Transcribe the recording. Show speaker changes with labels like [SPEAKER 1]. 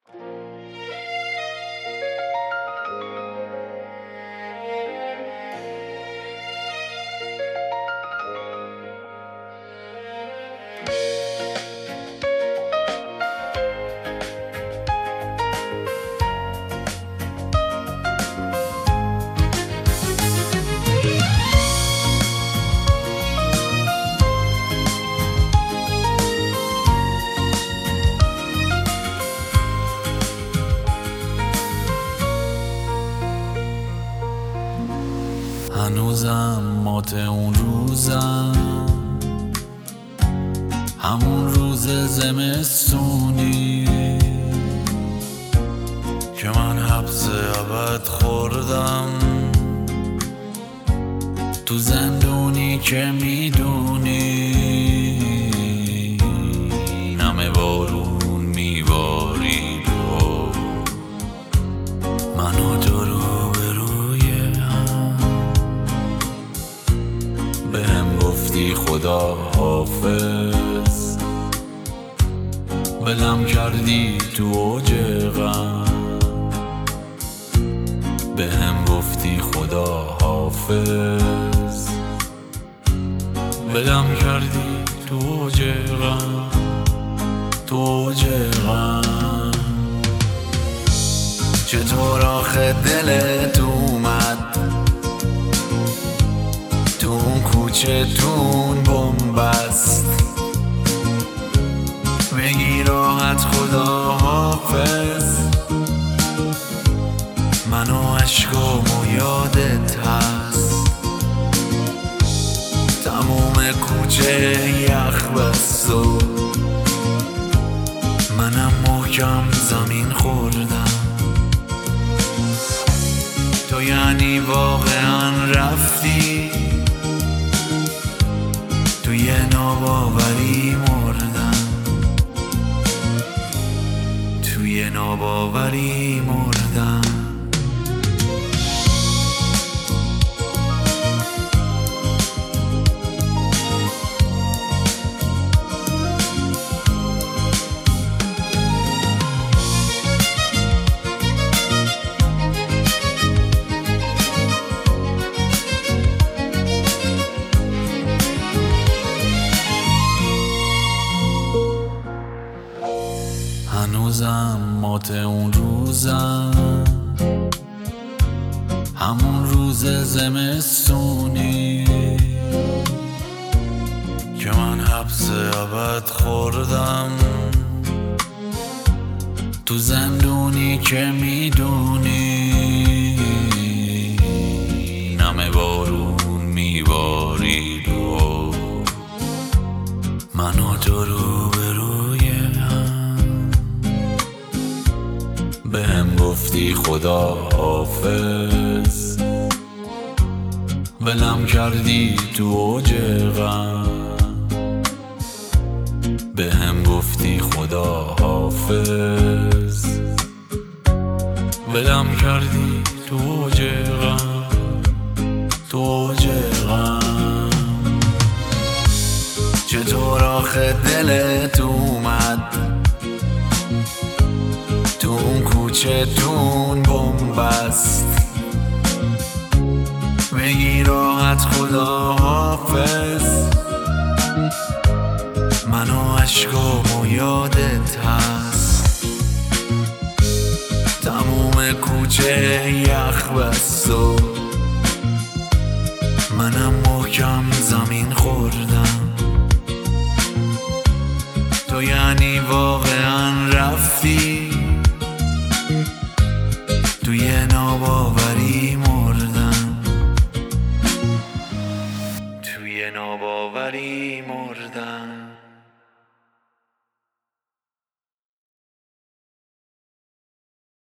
[SPEAKER 1] هنوزم مات اون روزم، همون روز زمستونی که من حبس ابد خوردم، تو زندونی که میدونی نمه بارون میبارید و من و تو رو به روی هم بهم گفتی خدا حافظ، بلم کردی تو اوج غم، بهم گفتی خدا حافظ، بلم کردی تو اوج غم، تو اوج غم. چطور آخه دلت اومد تو اون کوچه تون بنبست، بگی راحت خدا حافظ، من و عشقامو یادت هست، تموم کوچه یخ بست و منم محکم زمین خوردم. تو یعنی واقعا رفتی، تو یه ناباوری مردم، تو یه ناباوری مردم. هنوزم مات اون روزم، همون روز زمستونی که من حبس ابد خوردم، تو زندونی که میدونی نمه بارون میبارید و من و تو رو به روی هم بهم گفتی خدا حافظ، بلم کردی تو اوج غم، بهم گفتی خدا حافظ، بلم کردی تو اوج غم، تو اوج غم. چطور آخه دلت اومد تو اون کوچه تون بنبست، بگی راحت خدا حافظ، من و عشقامو یادت هست، تموم کوچه یخ بست و منم محکم زمین خوردم. تو یعنی واقعا رفتی، تو یه ناباوری مردم، تو یه ناباوری مردم.